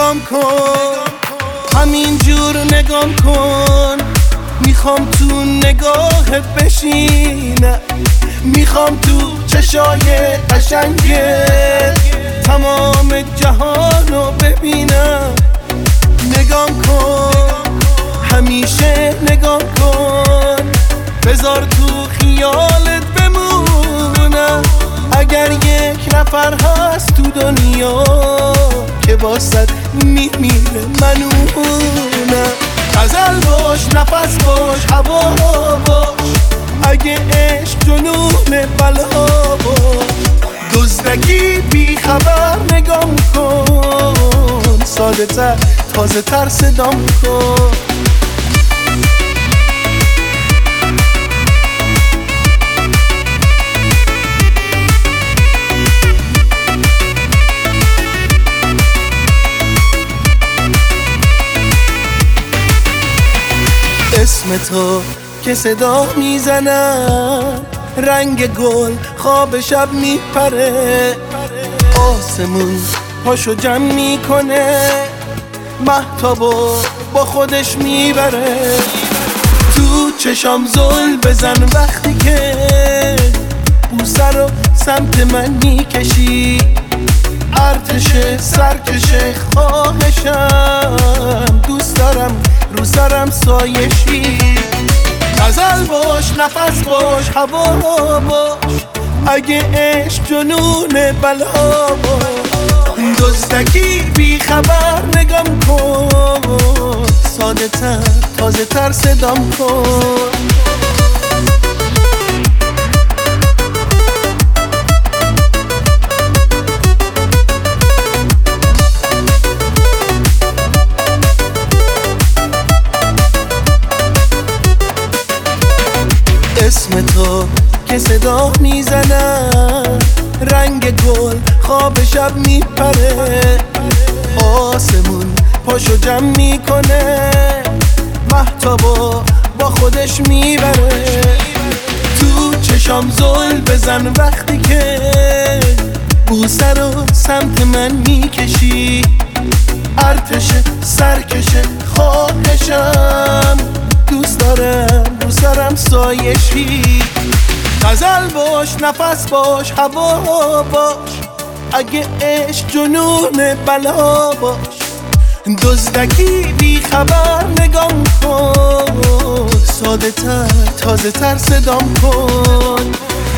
نگام کن، همین جور نگام کن. میخوام تو نگاهت بشینم، میخوام تو چشای قشنگت تمام جهانو ببینم. نگام کن، همیشه نگام کن، بذار تو خیالت بمونم. اگر یک نفر هست تو دنیا که واسد میمیره منونم. غزل باش، نفس باش، هوا باش، اگه عشق جنون بلا باش. دزدکی بی خبر نگام کن، ساده تر تازه تر صدام کن. اسم تو که صدا میزنم، رنگ گل خواب شب میپره. آسمون پاشو جمع میکنه، مهتابو با خودش میبره. تو چشام زل بزن وقتی که بوسه رو سمت من میکشی. ارتش سرکش خواهشم، دوست دارم رو سرم سایشی. غزل باش، نفس باش، هوا باش، اگه عشق جنون بلا باش. دزدکی بی خبر نگام کن، ساده تر تازه تر صدام کن. اسم تو که صدا میزنم، رنگ گل خواب شب میپره. آسمون پاشو جمع میکنه، مهتابو با خودش میبره. تو چشام زل بزن وقتی که بوسه رو سمت من میکشی. ارتش سرکش خواهشم، دوست دارم رو سرم سایشی. غزل باش، نفس باش، هوا باش، اگه عشق جنون بلا باش. دزدکی بی خبر نگام کن، ساده تر تازه تر صدام کن.